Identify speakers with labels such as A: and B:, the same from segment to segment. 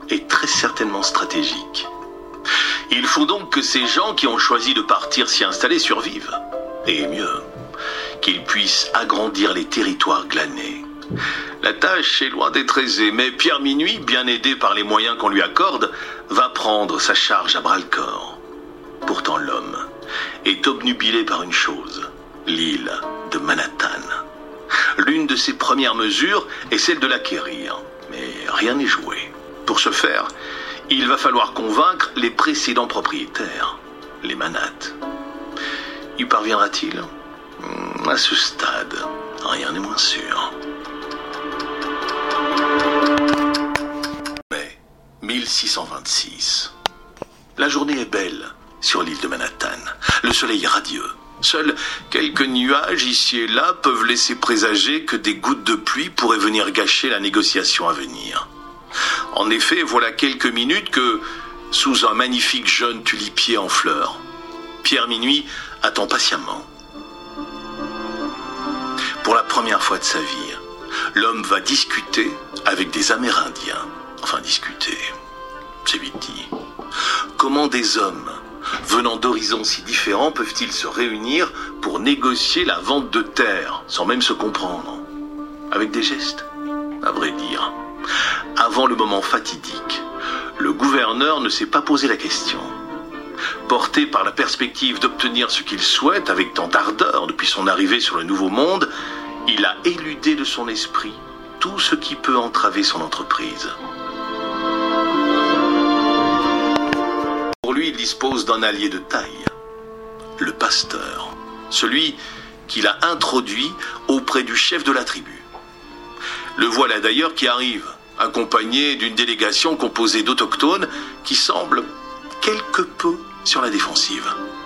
A: est très certainement stratégique. Il faut donc que ces gens qui ont choisi de partir s'y installer survivent. Et mieux, qu'ils puissent agrandir les territoires glanés. La tâche est loin d'être aisée, mais Pierre Minuit, bien aidé par les moyens qu'on lui accorde, va prendre sa charge à bras-le-corps. Pourtant l'homme est obnubilé par une chose, l'île de Manhattan. L'une de ses premières mesures est celle de l'acquérir, mais rien n'est joué. Pour ce faire, il va falloir convaincre les précédents propriétaires, les Manates. Y parviendra-t-il? À ce stade, rien n'est moins sûr. Mai 1626. La journée est belle sur l'île de Manhattan. Le soleil est radieux. Seuls quelques nuages ici et là peuvent laisser présager que des gouttes de pluie pourraient venir gâcher la négociation à venir. En effet, voilà quelques minutes que, sous un magnifique jeune tulipier en fleurs, Pierre Minuit attend patiemment. Pour la première fois de sa vie, l'homme va discuter avec des Amérindiens. Enfin, discuter, c'est vite dit. Comment des hommes venant d'horizons si différents peuvent-ils se réunir pour négocier la vente de terre sans même se comprendre? Avec des gestes, à vrai dire. Avant le moment fatidique, le gouverneur ne s'est pas posé la question. Porté par la perspective d'obtenir ce qu'il souhaite avec tant d'ardeur depuis son arrivée sur le Nouveau Monde, il a éludé de son esprit tout ce qui peut entraver son entreprise. Pour lui, il dispose d'un allié de taille, le pasteur, celui qu'il a introduit auprès du chef de la tribu. Le voilà d'ailleurs qui arrive, accompagné d'une délégation composée d'autochtones qui semble quelque peu sur la défensive.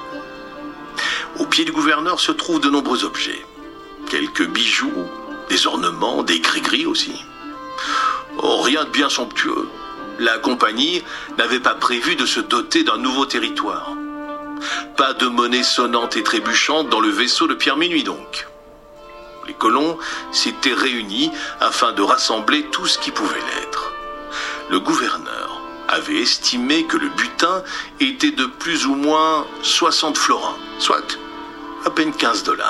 A: Au pied du gouverneur se trouvent de nombreux objets. Quelques bijoux, des ornements, des gris-gris aussi. Oh, rien de bien somptueux. La compagnie n'avait pas prévu de se doter d'un nouveau territoire. Pas de monnaie sonnante et trébuchante dans le vaisseau de Pierre Minuit donc. Les colons s'étaient réunis afin de rassembler tout ce qui pouvait l'être. Le gouverneur avait estimé que le butin était de plus ou moins 60 florins, soit à peine 15 $.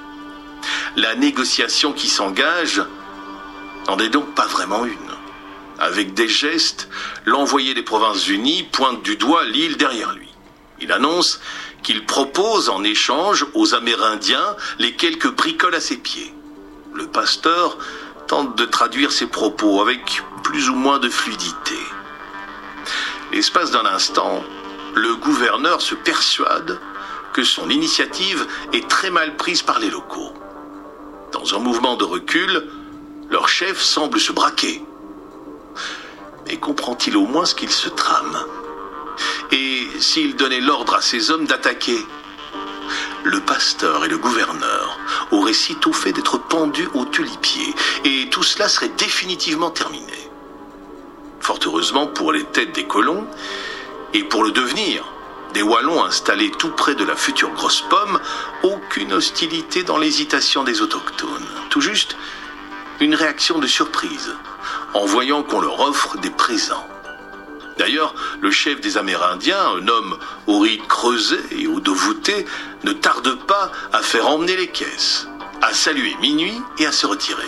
A: La négociation qui s'engage n'en est donc pas vraiment une. Avec des gestes, l'envoyé des Provinces-Unies pointe du doigt l'île derrière lui. Il annonce qu'il propose en échange aux Amérindiens les quelques bricoles à ses pieds. Le pasteur tente de traduire ses propos avec plus ou moins de fluidité. L'espace d'un instant, le gouverneur se persuade que son initiative est très mal prise par les locaux. Dans un mouvement de recul, leur chef semble se braquer. Mais comprend-il au moins ce qu'il se trame? Et s'il donnait l'ordre à ses hommes d'attaquer? Le pasteur et le gouverneur auraient sitôt fait d'être pendus au tulipier, et tout cela serait définitivement terminé. Fort heureusement pour les têtes des colons, et pour le devenir des Wallons installés tout près de la future grosse pomme, aucune hostilité dans l'hésitation des autochtones. Tout juste une réaction de surprise, en voyant qu'on leur offre des présents. D'ailleurs, le chef des Amérindiens, un homme aux rides creusées et au dos voûté, ne tarde pas à faire emmener les caisses, à saluer Minuit et à se retirer.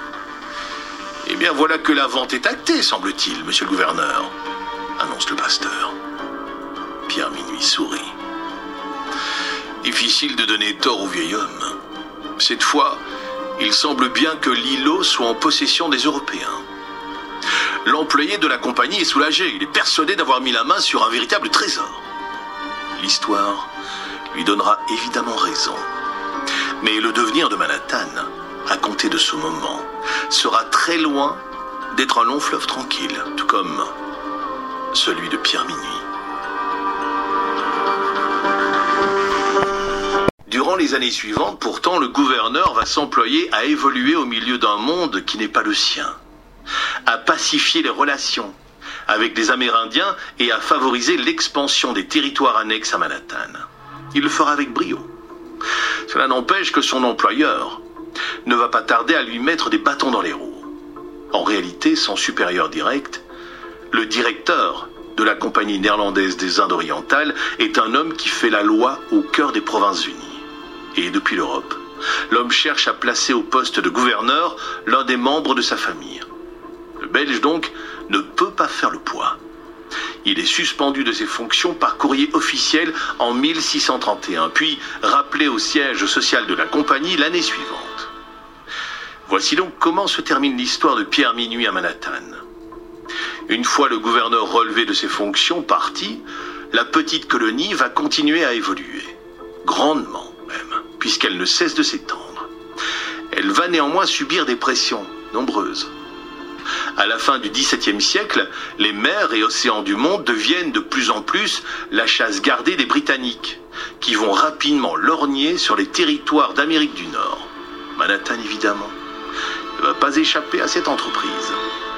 A: Eh bien, voilà que la vente est actée, semble-t-il, monsieur le gouverneur, annonce le pasteur. Pierre Minuit sourit. Difficile de donner tort au vieil homme. Cette fois, il semble bien que l'îlot soit en possession des Européens. L'employé de la compagnie est soulagé. Il est persuadé d'avoir mis la main sur un véritable trésor. L'histoire lui donnera évidemment raison. Mais le devenir de Manhattan, à compter de ce moment, sera très loin d'être un long fleuve tranquille, tout comme celui de Pierre Minuit. Durant les années suivantes, pourtant, le gouverneur va s'employer à évoluer au milieu d'un monde qui n'est pas le sien, à pacifier les relations avec les Amérindiens et à favoriser l'expansion des territoires annexes à Manhattan. Il le fera avec brio. Cela n'empêche que son employeur ne va pas tarder à lui mettre des bâtons dans les roues. En réalité, son supérieur direct, Le directeur de la Compagnie néerlandaise des Indes orientales est un homme qui fait la loi au cœur des Provinces-Unies. Et depuis l'Europe, l'homme cherche à placer au poste de gouverneur l'un des membres de sa famille. Le Belge, donc, ne peut pas faire le poids. Il est suspendu de ses fonctions par courrier officiel en 1631, puis rappelé au siège social de la Compagnie l'année suivante. Voici donc comment se termine l'histoire de Pierre Minuit à Manhattan. Une fois le gouverneur relevé de ses fonctions parti, la petite colonie va continuer à évoluer, grandement même, puisqu'elle ne cesse de s'étendre. Elle va néanmoins subir des pressions nombreuses. À la fin du XVIIe siècle, les mers et océans du monde deviennent de plus en plus la chasse gardée des Britanniques, qui vont rapidement lorgner sur les territoires d'Amérique du Nord. Manhattan, évidemment, ne va pas échapper à cette entreprise.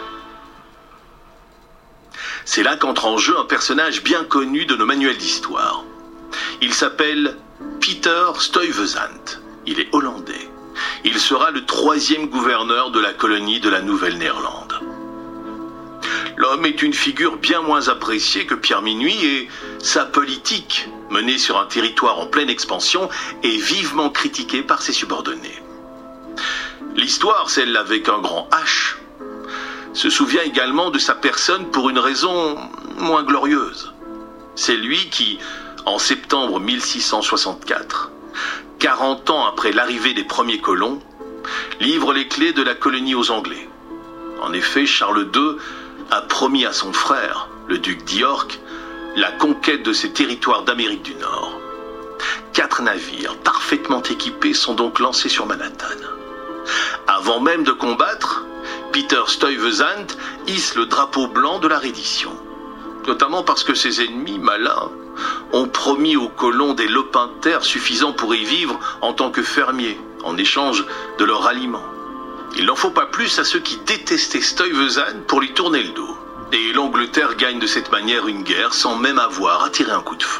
A: C'est là qu'entre en jeu un personnage bien connu de nos manuels d'histoire. Il s'appelle Peter Stuyvesant. Il est hollandais. Il sera le 3e gouverneur de la colonie de la Nouvelle-Néerlande. L'homme est une figure bien moins appréciée que Pierre Minuit et sa politique, menée sur un territoire en pleine expansion, est vivement critiquée par ses subordonnés. L'histoire, celle avec un grand H, se souvient également de sa personne pour une raison moins glorieuse. C'est lui qui, en septembre 1664, 40 ans après l'arrivée des premiers colons, livre les clés de la colonie aux Anglais. En effet, Charles II a promis à son frère, le duc d'York, la conquête de ces territoires d'Amérique du Nord. 4 navires parfaitement équipés sont donc lancés sur Manhattan. Avant même de combattre, Peter Stuyvesant hisse le drapeau blanc de la reddition, notamment parce que ses ennemis malins ont promis aux colons des lopins de terre suffisants pour y vivre en tant que fermiers, en échange de leur ralliement. Il n'en faut pas plus à ceux qui détestaient Stuyvesant pour lui tourner le dos. Et l'Angleterre gagne de cette manière une guerre sans même avoir à tirer un coup de feu.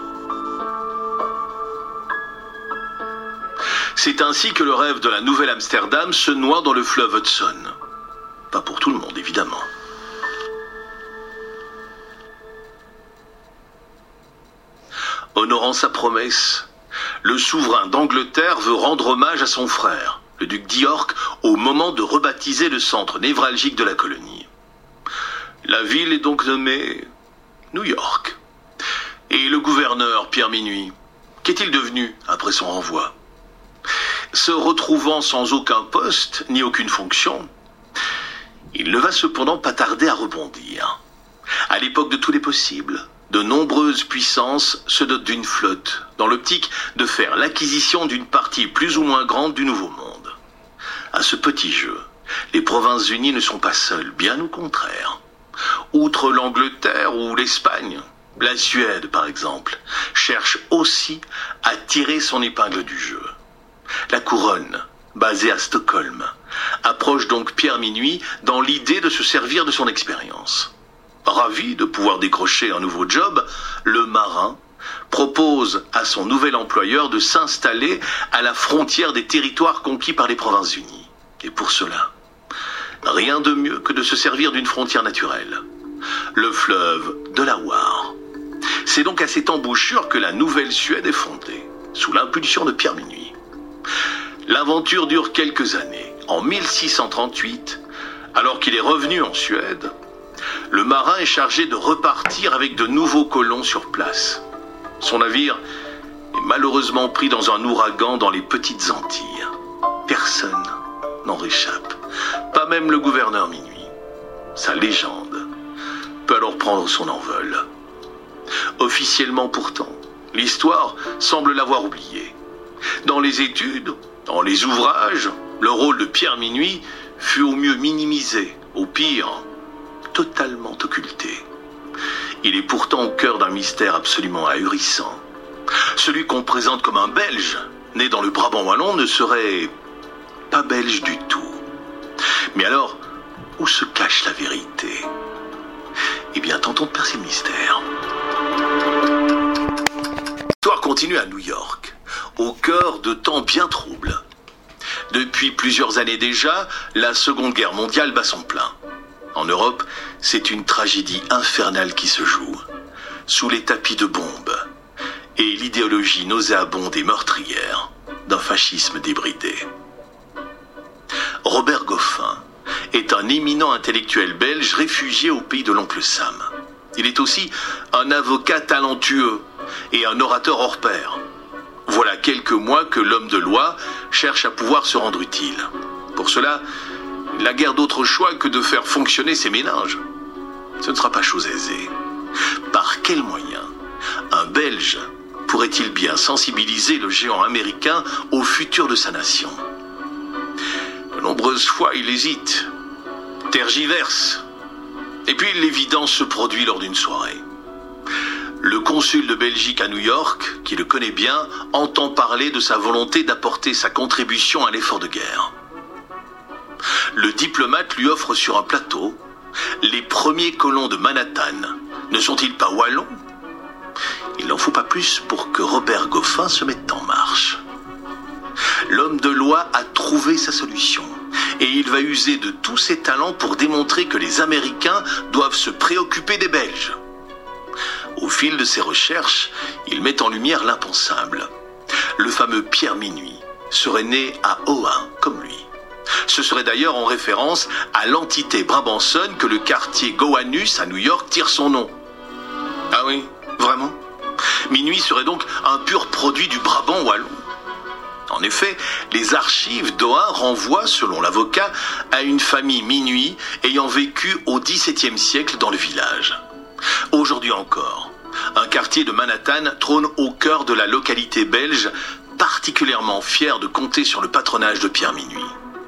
A: C'est ainsi que le rêve de la Nouvelle-Amsterdam se noie dans le fleuve Hudson. Pas pour tout le monde, évidemment. Honorant sa promesse, le souverain d'Angleterre veut rendre hommage à son frère, le duc d'York, au moment de rebaptiser le centre névralgique de la colonie. La ville est donc nommée New York. Et le gouverneur, Pierre Minuit, qu'est-il devenu après son renvoi? Se retrouvant sans aucun poste, ni aucune fonction, il ne va cependant pas tarder à rebondir. À l'époque de tous les possibles, de nombreuses puissances se dotent d'une flotte, dans l'optique de faire l'acquisition d'une partie plus ou moins grande du Nouveau Monde. À ce petit jeu, les Provinces-Unies ne sont pas seules, bien au contraire. Outre l'Angleterre ou l'Espagne, la Suède par exemple, cherche aussi à tirer son épingle du jeu. La couronne, basée à Stockholm, approche donc Pierre Minuit dans l'idée de se servir de son expérience. Ravi de pouvoir décrocher un nouveau job, le marin propose à son nouvel employeur de s'installer à la frontière des territoires conquis par les Provinces-Unies. Et pour cela, rien de mieux que de se servir d'une frontière naturelle, le fleuve Delaware. C'est donc à cette embouchure que la Nouvelle Suède est fondée, sous l'impulsion de Pierre Minuit. L'aventure dure quelques années. En 1638, alors qu'il est revenu en Suède, le marin est chargé de repartir avec de nouveaux colons sur place. Son navire est malheureusement pris dans un ouragan dans les Petites Antilles. Personne n'en réchappe, pas même le gouverneur Minuit. Sa légende peut alors prendre son envol. Officiellement pourtant, l'histoire semble l'avoir oublié. Dans les études, dans les ouvrages, le rôle de Pierre Minuit fut au mieux minimisé, au pire, totalement occulté. Il est pourtant au cœur d'un mystère absolument ahurissant. Celui qu'on présente comme un Belge, né dans le Brabant wallon, ne serait pas belge du tout. Mais alors, où se cache la vérité? Eh bien, tentons de percer le mystère. L'histoire continue à New York, au cœur de temps bien troubles. Depuis plusieurs années déjà, la Seconde Guerre mondiale bat son plein. En Europe, c'est une tragédie infernale qui se joue, sous les tapis de bombes et l'idéologie nauséabonde et meurtrière d'un fascisme débridé. Robert Goffin est un éminent intellectuel belge réfugié au pays de l'oncle Sam. Il est aussi un avocat talentueux et un orateur hors pair. Voilà quelques mois que l'homme de loi cherche à pouvoir se rendre utile. Pour cela, il n'a guère d'autre choix que de faire fonctionner ses méninges. Ce ne sera pas chose aisée. Par quels moyens un Belge pourrait-il bien sensibiliser le géant américain au futur de sa nation? De nombreuses fois, il hésite, tergiverse. Et puis l'évidence se produit lors d'une soirée. Le consul de Belgique à New York, qui le connaît bien, entend parler de sa volonté d'apporter sa contribution à l'effort de guerre. Le diplomate lui offre sur un plateau les premiers colons de Manhattan. Ne sont-ils pas wallons? Il n'en faut pas plus pour que Robert Goffin se mette en marche. L'homme de loi a trouvé sa solution et il va user de tous ses talents pour démontrer que les Américains doivent se préoccuper des Belges. Au fil de ses recherches, il met en lumière l'impensable. Le fameux Pierre Minuit serait né à Ohain, comme lui. Ce serait d'ailleurs en référence à l'entité brabançonne que le quartier Gowanus à New York tire son nom. Ah oui, vraiment? Minuit serait donc un pur produit du Brabant wallon. En effet, les archives d'Ohain renvoient, selon l'avocat, à une famille Minuit ayant vécu au XVIIe siècle dans le village. Aujourd'hui encore, un quartier de Manhattan trône au cœur de la localité belge, particulièrement fière de compter sur le patronage de Pierre Minuit.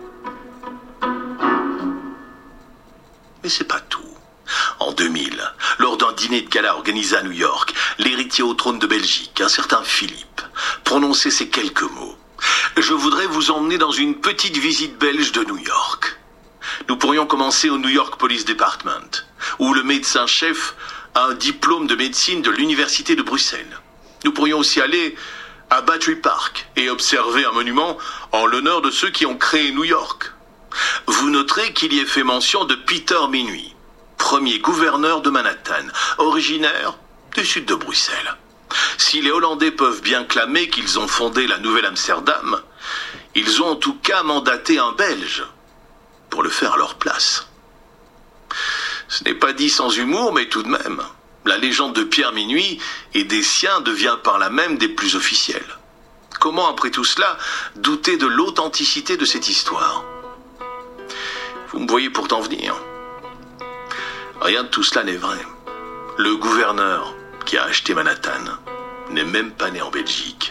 A: Mais c'est pas tout. En 2000, lors d'un dîner de gala organisé à New York, l'héritier au trône de Belgique, un certain Philippe, prononçait ces quelques mots. « Je voudrais vous emmener dans une petite visite belge de New York. Nous pourrions commencer au New York Police Department, où le médecin-chef a un diplôme de médecine de l'université de Bruxelles. Nous pourrions aussi aller à Battery Park et observer un monument en l'honneur de ceux qui ont créé New York. Vous noterez qu'il y est fait mention de Peter Minuit, premier gouverneur de Manhattan, originaire du sud de Bruxelles. Si les Hollandais peuvent bien clamer qu'ils ont fondé la Nouvelle-Amsterdam, ils ont en tout cas mandaté un Belge pour le faire à leur place. » Ce n'est pas dit sans humour, mais tout de même, la légende de Pierre Minuit et des siens devient par là même des plus officielles. Comment, après tout cela, douter de l'authenticité de cette histoire? Vous me voyez pourtant venir. Rien de tout cela n'est vrai. Le gouverneur qui a acheté Manhattan n'est même pas né en Belgique.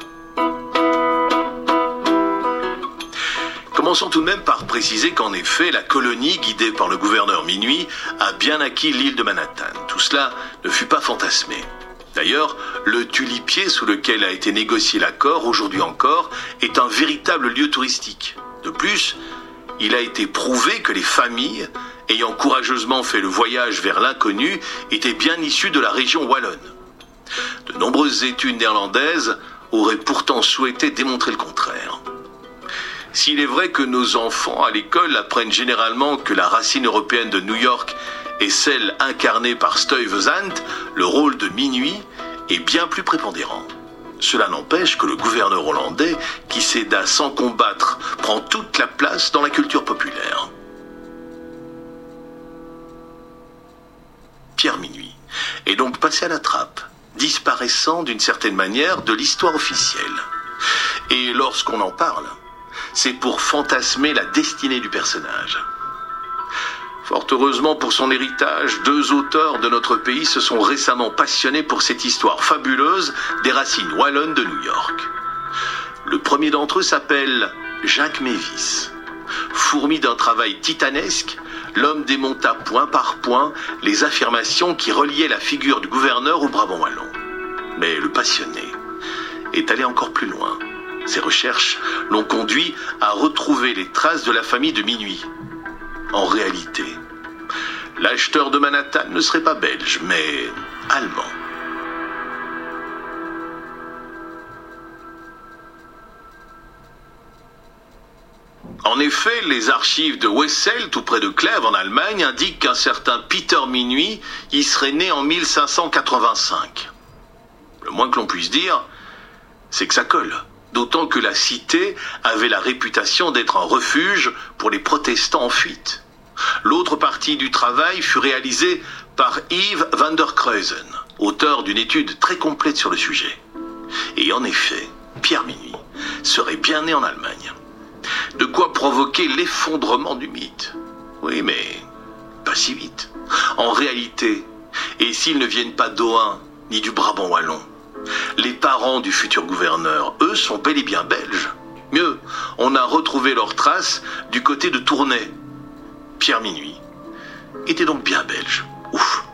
A: Commençons tout de même par préciser qu'en effet, la colonie, guidée par le gouverneur Minuit, a bien acquis l'île de Manhattan. Tout cela ne fut pas fantasmé. D'ailleurs, le tulipier sous lequel a été négocié l'accord, aujourd'hui encore, est un véritable lieu touristique. De plus, il a été prouvé que les familles, ayant courageusement fait le voyage vers l'inconnu, étaient bien issues de la région wallonne. De nombreuses études néerlandaises auraient pourtant souhaité démontrer le contraire. S'il est vrai que nos enfants à l'école apprennent généralement que la racine européenne de New York est celle incarnée par Stuyvesant, le rôle de Minuit est bien plus prépondérant. Cela n'empêche que le gouverneur hollandais, qui céda sans combattre, prend toute la place dans la culture populaire. Pierre Minuit est donc passé à la trappe, disparaissant d'une certaine manière de l'histoire officielle. Et lorsqu'on en parle, c'est pour fantasmer la destinée du personnage. Fort heureusement pour son héritage, 2 auteurs de notre pays se sont récemment passionnés pour cette histoire fabuleuse des racines wallonnes de New York. Le premier d'entre eux s'appelle Jacques Mévis. Fourmi d'un travail titanesque, l'homme démonta point par point les affirmations qui reliaient la figure du gouverneur au Brabant wallon. Mais le passionné est allé encore plus loin. Ses recherches l'ont conduit à retrouver les traces de la famille de Minuit. En réalité, l'acheteur de Manhattan ne serait pas belge, mais allemand. En effet, les archives de Wessel, tout près de Clèves, en Allemagne, indiquent qu'un certain Peter Minuit y serait né en 1585. Le moins que l'on puisse dire, c'est que ça colle. D'autant que la cité avait la réputation d'être un refuge pour les protestants en fuite. L'autre partie du travail fut réalisée par Yves van der Kreuzen, auteur d'une étude très complète sur le sujet. Et en effet, Pierre Minuit serait bien né en Allemagne. De quoi provoquer l'effondrement du mythe. Oui, mais pas si vite. En réalité, et s'ils ne viennent pas d'Ohain ni du Brabant wallon, les parents du futur gouverneur, eux, sont bel et bien belges. Mieux, on a retrouvé leurs traces du côté de Tournai. Pierre Minuit était donc bien belge. Ouf.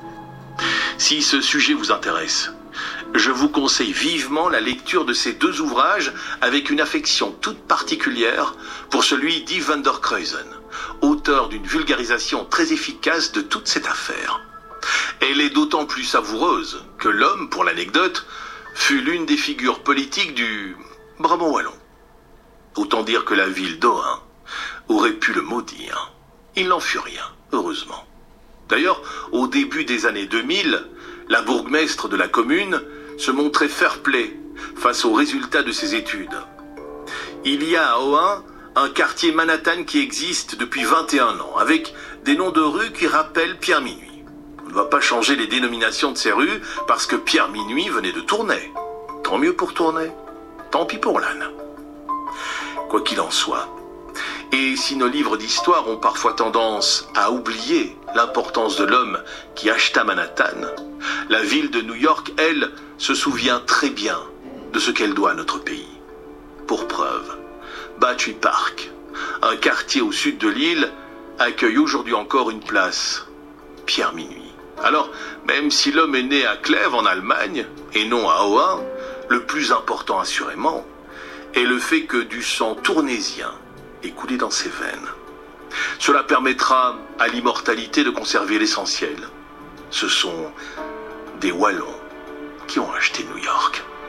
A: Si ce sujet vous intéresse, je vous conseille vivement la lecture de ces deux ouvrages avec une affection toute particulière pour celui d'Yves van der Kreuzen, auteur d'une vulgarisation très efficace de toute cette affaire. Elle est d'autant plus savoureuse que l'homme, pour l'anecdote, fut l'une des figures politiques du Brabant wallon. Autant dire que la ville d'Ohain aurait pu le maudire. Il n'en fut rien, heureusement. D'ailleurs, au début des années 2000, la bourgmestre de la commune se montrait fair-play face aux résultats de ses études. Il y a à Ohain un quartier Manhattan qui existe depuis 21 ans, avec des noms de rues qui rappellent Pierre Minuit. On ne va pas changer les dénominations de ces rues parce que Pierre Minuit venait de Tournai. Tant mieux pour Tournai, tant pis pour l'âne. Quoi qu'il en soit, et si nos livres d'histoire ont parfois tendance à oublier l'importance de l'homme qui acheta Manhattan, la ville de New York, elle, se souvient très bien de ce qu'elle doit à notre pays. Pour preuve, Battery Park, un quartier au sud de l'île, accueille aujourd'hui encore une place, Pierre Minuit. Alors, même si l'homme est né à Clèves en Allemagne, et non à Ohain, le plus important assurément est le fait que du sang tournésien est coulé dans ses veines. Cela permettra à l'immortalité de conserver l'essentiel. Ce sont des Wallons qui ont acheté New York.